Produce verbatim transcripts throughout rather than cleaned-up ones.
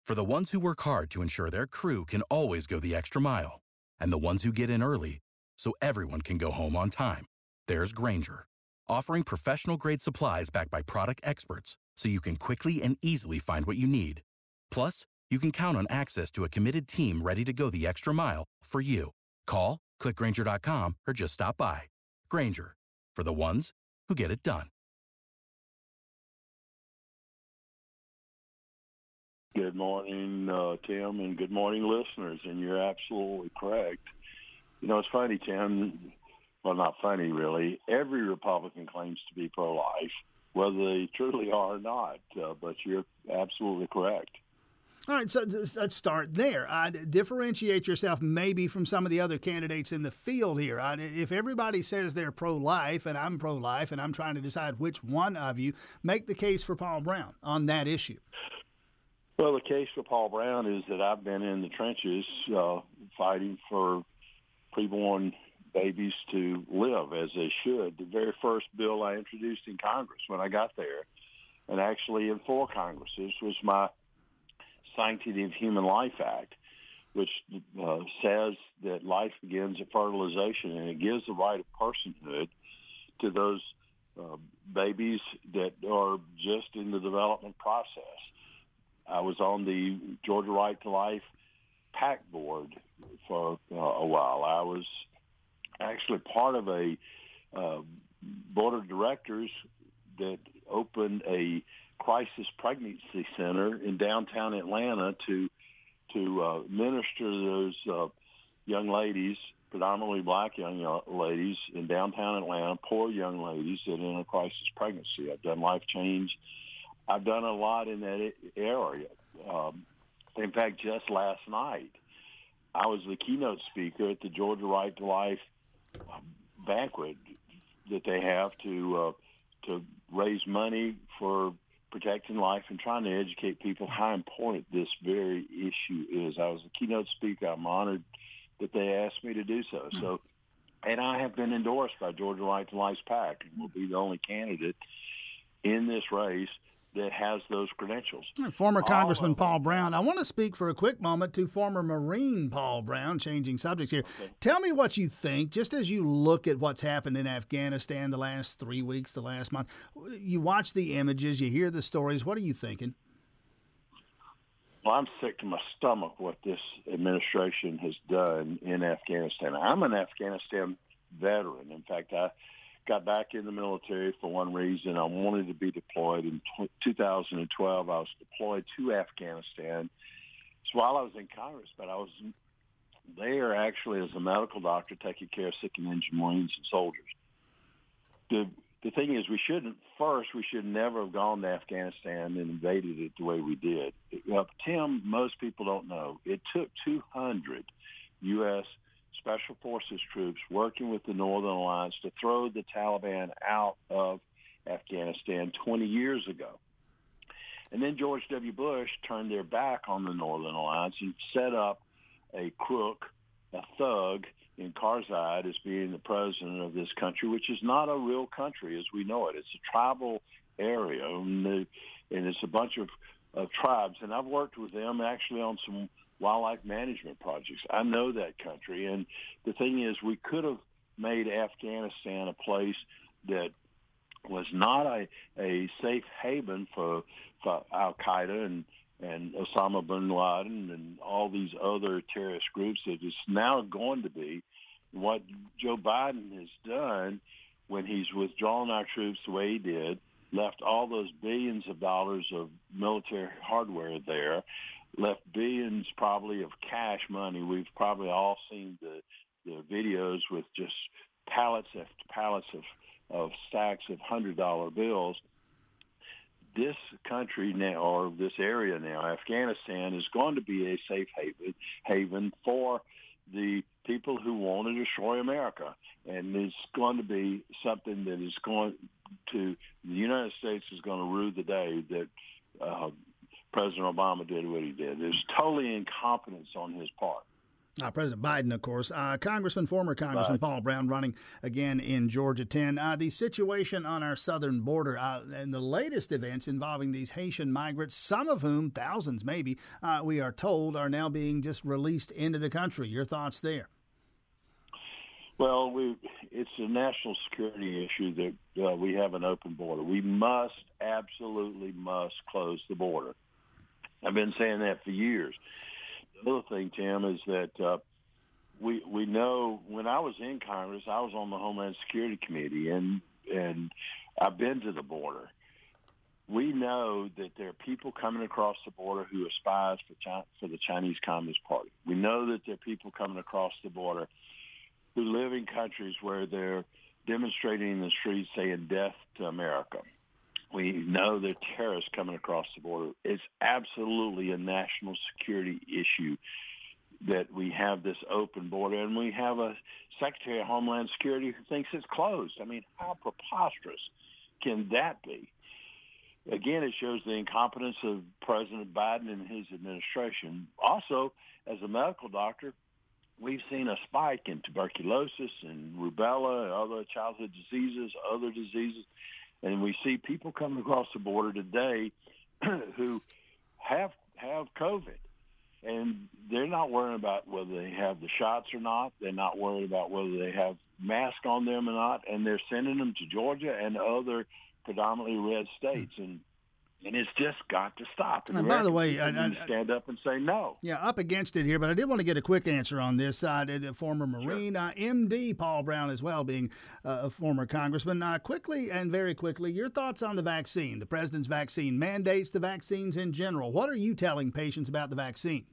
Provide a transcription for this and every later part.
For the ones who work hard to ensure their crew can always go the extra mile, and the ones who get in early so everyone can go home on time, there's Grainger, offering professional-grade supplies backed by product experts so you can quickly and easily find what you need. Plus, you can count on access to a committed team ready to go the extra mile for you. Call, click Grainger dot com, or just stop by. Grainger, for the ones who get it done. Good morning, uh, Tim, and good morning, listeners. And you're absolutely correct. You know, it's funny, Tim. Well, not funny, really. Every Republican claims to be pro-life, whether they truly are or not. Uh, but you're absolutely correct. All right, so let's start there. Uh, differentiate yourself maybe from some of the other candidates in the field here. Uh, if everybody says they're pro-life and I'm pro-life and I'm trying to decide which one of you, make the case for Paul Brown on that issue. Well, the case for Paul Brown is that I've been in the trenches uh, fighting for preborn babies to live as they should. The very first bill I introduced in Congress when I got there, and actually in four Congresses, was my Sanctity of Human Life Act, which uh, says that life begins at fertilization, and it gives the right of personhood to those uh, babies that are just in the development process. I was on the Georgia Right to Life PAC board for uh, a while. I was actually part of a uh, board of directors that opened a crisis pregnancy center in downtown Atlanta to to uh, minister to those uh, young ladies, predominantly black young ladies in downtown Atlanta, poor young ladies that are in a crisis pregnancy. I've done life change. I've done a lot in that area. Um, in fact, just last night, I was the keynote speaker at the Georgia Right to Life banquet that they have to uh, to raise money for protecting life and trying to educate people how important this very issue is. I was the keynote speaker. I'm honored that they asked me to do so. So, and I have been endorsed by Georgia Right to Life's PAC and will be the only candidate in this race that has those credentials. Former Congressman Paul Brown. I want to speak for a quick moment to former Marine Paul Brown, changing subjects here. Okay. Tell me what you think, just as you look at what's happened in Afghanistan the last three weeks, the last month. You watch the images, you hear the stories. What are you thinking? Well, I'm sick to my stomach what this administration has done in Afghanistan. I'm an Afghanistan veteran. In fact, I got back in the military for one reason. I wanted to be deployed. In two thousand twelve, I was deployed to Afghanistan. It's while I was in Congress, but I was there actually as a medical doctor taking care of sick and injured Marines and soldiers. The the thing is, we shouldn't, first, we should never have gone to Afghanistan and invaded it the way we did. Uh, Tim, most people don't know, it took two hundred U S Special Forces troops working with the Northern Alliance to throw the Taliban out of Afghanistan twenty years ago. And then George W. Bush turned their back on the Northern Alliance and set up a crook, a thug in Karzai as being the president of this country, which is not a real country as we know it. It's a tribal area, and, the, and it's a bunch of, of tribes. And I've worked with them actually on some wildlife management projects. I know that country, and the thing is, we could have made Afghanistan a place that was not a, a safe haven for, for Al-Qaeda and, and Osama bin Laden and all these other terrorist groups that is now going to be. What Joe Biden has done when he's withdrawn our troops the way he did, left all those billions of dollars of military hardware there, left billions probably of cash money. We've probably all seen the, the videos with just pallets after pallets of, of stacks of one hundred dollar bills. This country now, or this area now, Afghanistan, is going to be a safe haven, haven for the people who want to destroy America. And it's going to be something that is going to, the United States is going to rue the day that uh, President Obama did what he did. There's totally incompetence on his part. Uh, President Biden, of course. Uh, Congressman, former Congressman Paul Brown running again in Georgia ten. Uh, the situation on our southern border uh, and the latest events involving these Haitian migrants, some of whom, thousands maybe, uh, we are told are now being just released into the country. Your thoughts there? Well, we, it's a national security issue that uh, we have an open border. We must, absolutely must close the border. I've been saying that for years. The other thing, Tim, is that uh, we we know when I was in Congress, I was on the Homeland Security Committee, and and I've been to the border. We know that there are people coming across the border who are spies for China, for the Chinese Communist Party. We know that there are people coming across the border who live in countries where they're demonstrating in the streets saying death to America. We know there are terrorists coming across the border. It's absolutely a national security issue that we have this open border, and we have a Secretary of Homeland Security who thinks it's closed. I mean, how preposterous can that be? Again, it shows the incompetence of President Biden and his administration. Also, as a medical doctor, we've seen a spike in tuberculosis and rubella and other childhood diseases, other diseases. And we see people coming across the border today who have have COVID. And they're not worrying about whether they have the shots or not. They're not worried about whether they have masks on them or not. And they're sending them to Georgia and other predominantly red states. And And it's just got to stop. And, and by the way, I, I, stand up and say no. Yeah, up against it here, but I did want to get a quick answer on this side. Uh, former Marine, sure. uh, M D Paul Brown as well, being uh, a former congressman. Uh, quickly and very quickly, your thoughts on the vaccine, the president's vaccine mandates, the vaccines in general. What are you telling patients about the vaccine?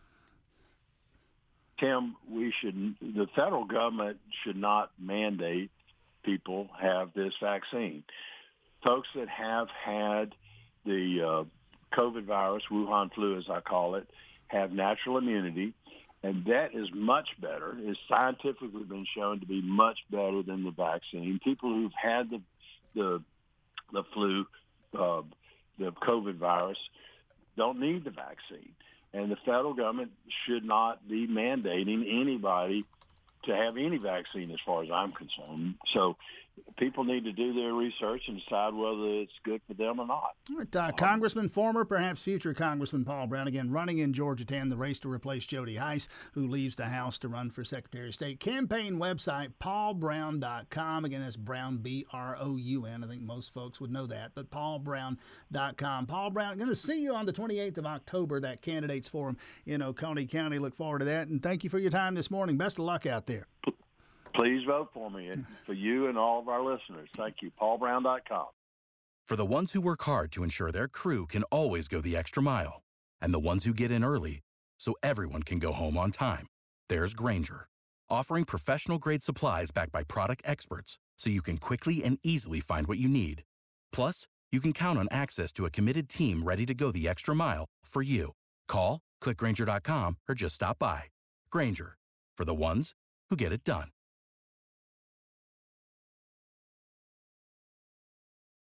Tim, we should. The federal government should not mandate people have this vaccine. Folks that have had the uh, COVID virus, Wuhan flu as I call it, have natural immunity, and that is much better. It's scientifically been shown to be much better than the vaccine. People who've had the the, the flu, uh, the COVID virus, don't need the vaccine. And the federal government should not be mandating anybody to have any vaccine as far as I'm concerned. So people need to do their research and decide whether it's good for them or not. All right, uh, Congressman, former, perhaps future Congressman Paul Brown, again, running in Georgia ten, the race to replace Jody Hice, who leaves the House to run for Secretary of State. Campaign website, paul brown dot com. Again, that's Brown, B R O U N. I think most folks would know that, but paul brown dot com. Paul Brown, going to see you on the twenty-eighth of October, that candidates forum in Oconee County. Look forward to that, and thank you for your time this morning. Best of luck out there. Please vote for me, and for you and all of our listeners. Thank you. paul brown dot com. For the ones who work hard to ensure their crew can always go the extra mile, and the ones who get in early so everyone can go home on time, there's Grainger, offering professional-grade supplies backed by product experts so you can quickly and easily find what you need. Plus, you can count on access to a committed team ready to go the extra mile for you. Call, click Grainger dot com, or just stop by. Grainger, for the ones who get it done.